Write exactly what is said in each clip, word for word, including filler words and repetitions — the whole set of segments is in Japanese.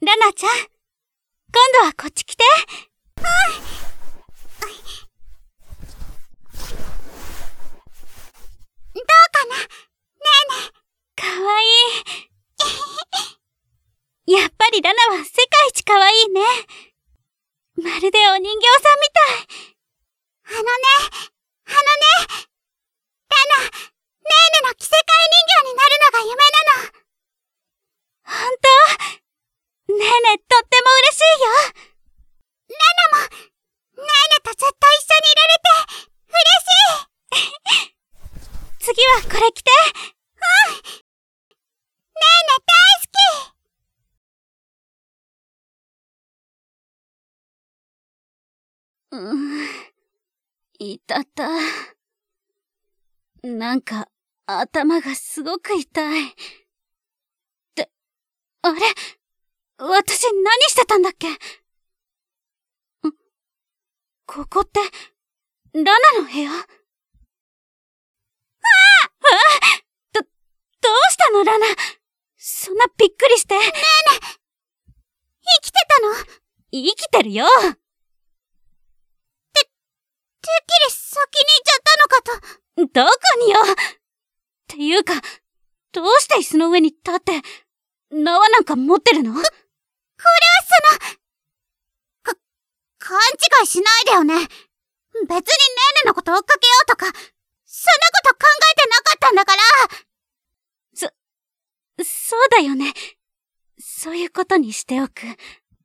ラナちゃん、今度はこっち来て。 うん。どうかな、ねえねえ。 かわいい。やっぱりラナは世界一かわいいね。まるでお人形さんみたい。 あのね、あのね、ラナ、ねえねの着せ替え人形になるのが夢なの。 ほんと？ねえね、とっても嬉しいよ。 ラナも、ねえねとずっと一緒にいられて、嬉しい。 次はこれ着て。 うん。ねえね大好き。 うーん。いたた。なんか、頭がすごく痛い。って、あれ？私何してたんだっけ？ん？ここって、ラナの部屋？ああ！あ！ど、どうしたのラナ？そんなびっくりして。ねえねえ、生きてたの？ 生きてるよ。 て、てっきり先に行っちゃったのかと。 どこによ。っていうか、どうして椅子の上に立って、縄なんか持ってるの？こ、これはその、か、勘違いしないでよね。別にねーねのこと追っかけようとか、そんなこと考えてなかったんだから。 そ、そうだよね。そういうことにしておく。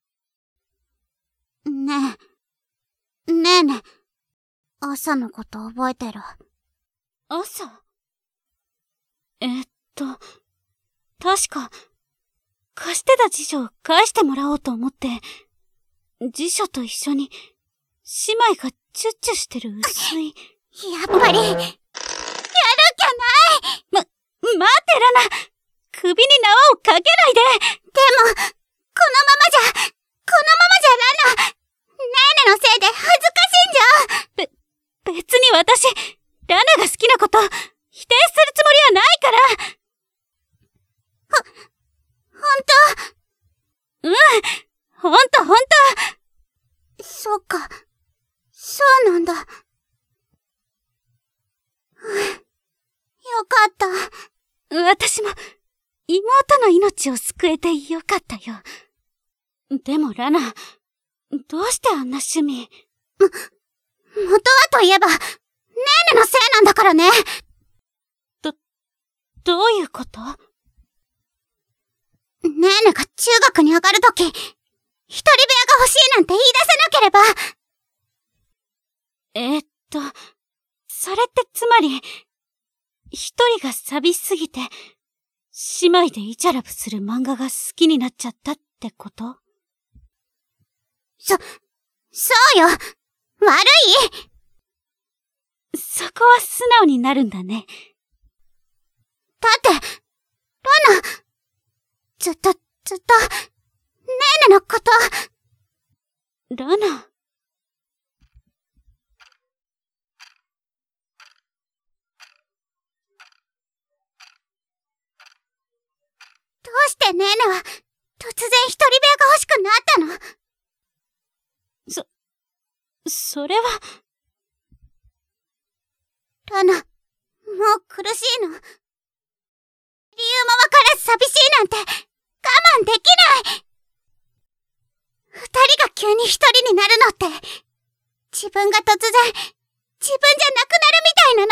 ねえ、ねえね、朝のこと覚えてる？ 朝？えっと、確か、貸してた辞書を返してもらおうと思って、辞書と一緒に、姉妹がチュッチュしてる薄い。 やっぱり、やるっきゃない。 ま、待ってラナ！首に縄をかけないで！ でも、このままじゃ、このままじゃラナ、ねえねのせいで恥ずかしいんじゃ。 べ、別に私、ラナが好きなこと、否定するつもりはないから。 ほ、ほんと？ うん、ほんとほんと。そっか、そうなんだ。よかった。 私も、妹の命を救えてよかったよ。でもラナ、どうしてあんな趣味？ も、元はといえば、ねえねのせいなんだからね。 ど、どういうこと？ ねえねが中学に上がるとき、一人部屋が欲しいなんて言い出せなければ。 えー、っと、それってつまり、一人が寂しすぎて、姉妹でイチャラブする漫画が好きになっちゃったってこと？ そ、そうよ。悪い？ そこは素直になるんだね。 だって、ラナ、ずっと、ずっと、ねえねのこと。 ラナ。 どうしてねえねは、突然一人部屋が欲しくなったの？ そ、それは。 ラナ、もう苦しいの。理由もわからず寂しいなんて、我慢できない。二人が急に一人になるのって、自分が突然、自分じゃなくなるみたいな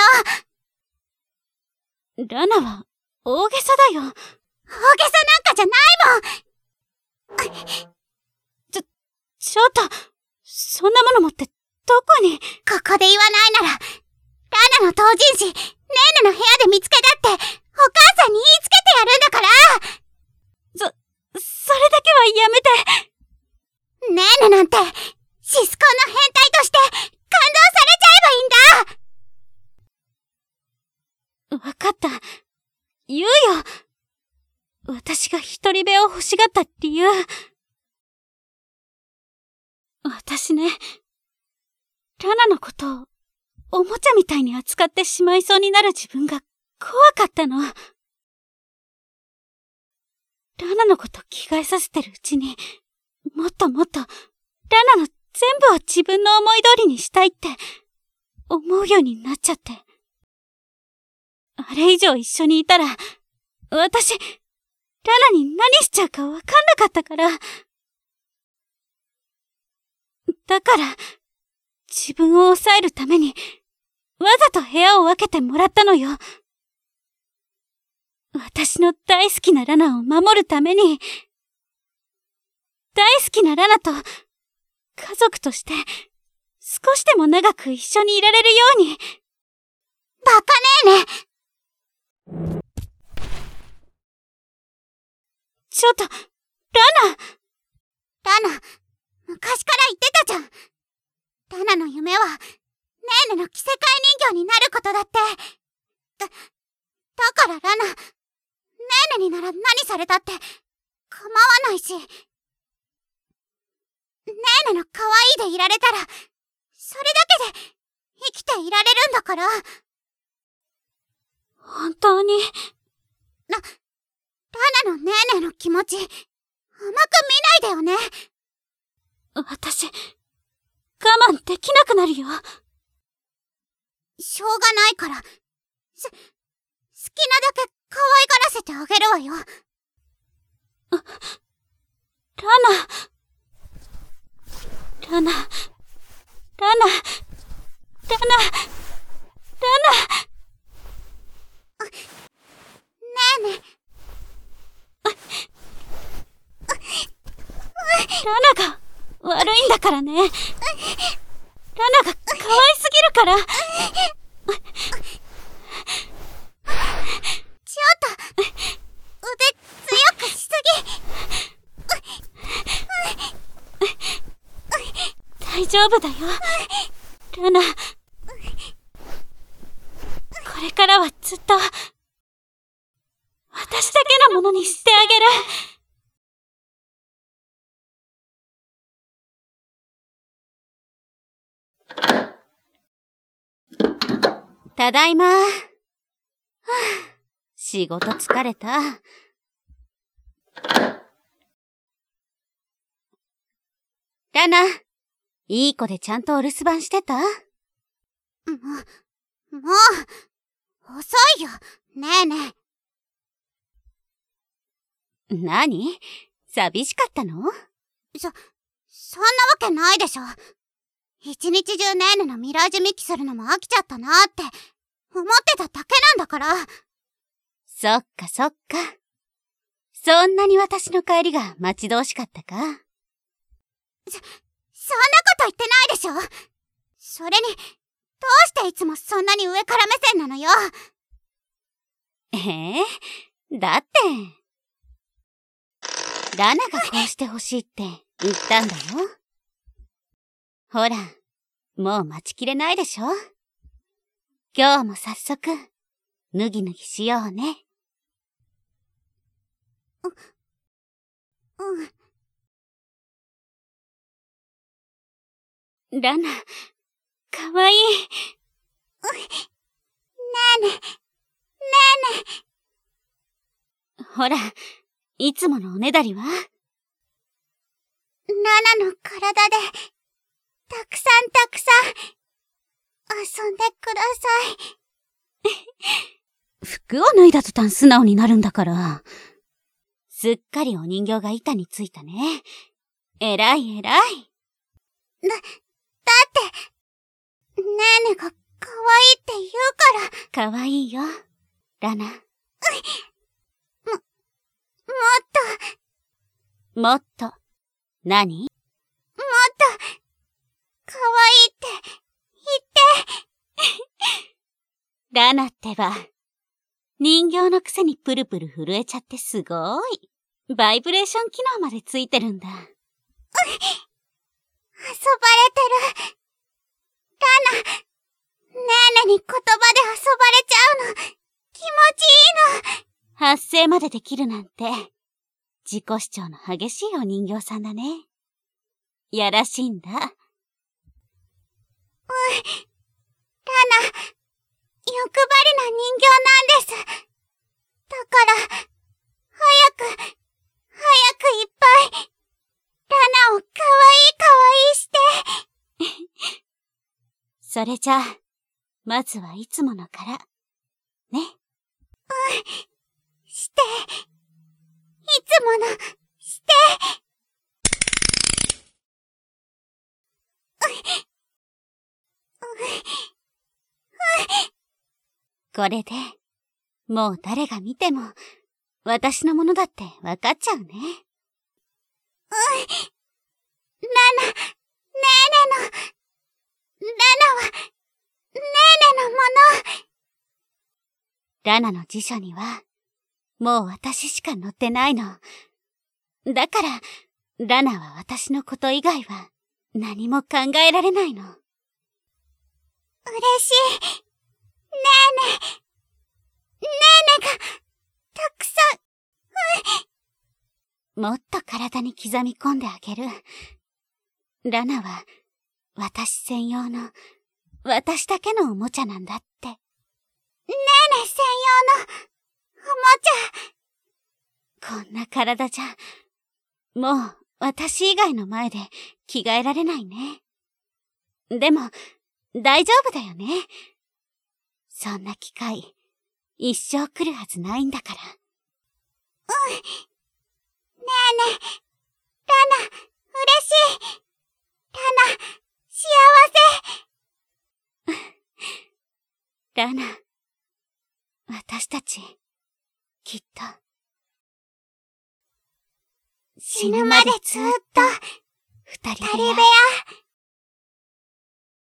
の。 ラナは、大げさだよ。 大げさなんかじゃないもん。 ちょ、ちょっと、そんなもの持って、どこに？ ここで言わないなら、ラナの同人誌、ねえねの部屋で見つけたって、お母さんに言いつけてやるんだから。 そ、それだけはやめて。 ねえねなんて、シスコンの変態として、感動されちゃえばいいんだ。 わかった。言うよ。私が一人部屋を欲しがった理由。私ね、ラナのことを、おもちゃみたいに扱ってしまいそうになる自分が怖かったの。 ラナのこと着替えさせてるうちに、もっともっと、ラナの全部を自分の思い通りにしたいって、思うようになっちゃって。あれ以上一緒にいたら、私、ラナに何しちゃうかわかんなかったから。だから、自分を抑えるために、わざと部屋を分けてもらったのよ。私の大好きなラナを守るために、大好きなラナと、家族として、少しでも長く一緒にいられるように。 バカねえね。 ちょっと、ラナラナ、昔から言ってたじゃん。ラナの夢は、ねーねの着せ替え人形になることだって。だ、だからラナ、ねーねになら何されたって構わないし。ねーねの可愛いでいられたら、それだけで生きていられるんだから。 本当に。 な、ラナのねーねの気持ち、甘く見ないでよね。 私、我慢できなくなるよ。 しょうがないから、す、好きなだけ可愛がらせてあげるわよ。 あ、ラナ。ラナ。ラナ。ラナ。ラナ。 ねえね。 ラナが悪いんだからね。ラナが可愛すぎるから。 ちょっと、腕強くしすぎ。大丈夫だよ。ラナ。これからはずっと、私だけのものにしてあげる。ただいま。はあ、仕事疲れた。ラナ、いい子でちゃんとお留守番してた？ もう、もう、遅いよ、ねえねえ。何？寂しかったの？ そ、そんなわけないでしょ。一日中ねえねの未来ジュミキするのも飽きちゃったなって思ってただけなんだから。 そっかそっか。そんなに私の帰りが待ち遠しかったか？ そ、そんなこと言ってないでしょ。それに、どうしていつもそんなに上から目線なのよ。 ええ、だって、ラナがこうしてほしいって言ったんだよ。ほら、もう待ちきれないでしょ？今日も早速、脱ぎ脱ぎしようね。 う、 うん。ラナ、かわいい。 ねえね、ねえね。 ほら、いつものおねだりは？ ラナの体で、たくさんたくさん、遊んでください。服を脱いだ途端素直になるんだから。すっかりお人形が板についたね。えらいえらい。 だ、だって、ねえねが可愛いって言うから。 可愛いよ、ラナ。も、 もっと。もっと、何？ もっと、可愛いって言って。 ラナってば、人形のくせにプルプル震えちゃってすごい。バイブレーション機能までついてるんだ。遊ばれてる。ラナ、ねえねに言葉で遊ばれちゃうの、気持ちいいの。 発声までできるなんて、自己主張の激しいお人形さんだね。やらしいんだ。うん。ラナ、 欲張りな人形なんです。だから、早く、 早くいっぱい、ラナをかわいいかわいいして。 それじゃあ、まずはいつものから、ね。 うん、して、いつもの、して。 これで、もう誰が見ても、私のものだってわかっちゃうね。うん。ラナ、ねーねの、ラナは、ねーねのもの。 ラナの辞書には、もう私しか載ってないの。だから、ラナは私のこと以外は何も考えられないの。 嬉しい。ねーね。ねーねが、たくさん。もっと体に刻み込んであげる。ラナは、私専用の、私だけのおもちゃなんだって。ねえねえ専用の、おもちゃ。こんな体じゃ、もう、私以外の前で着替えられないね。でも、大丈夫だよね。そんな機会、一生来るはずないんだから。 うん。ねえねえ、ラナ、嬉しい。ラナ、幸せ。 ラナ、私たち、きっと、 死ぬまでずっと、 二人部屋。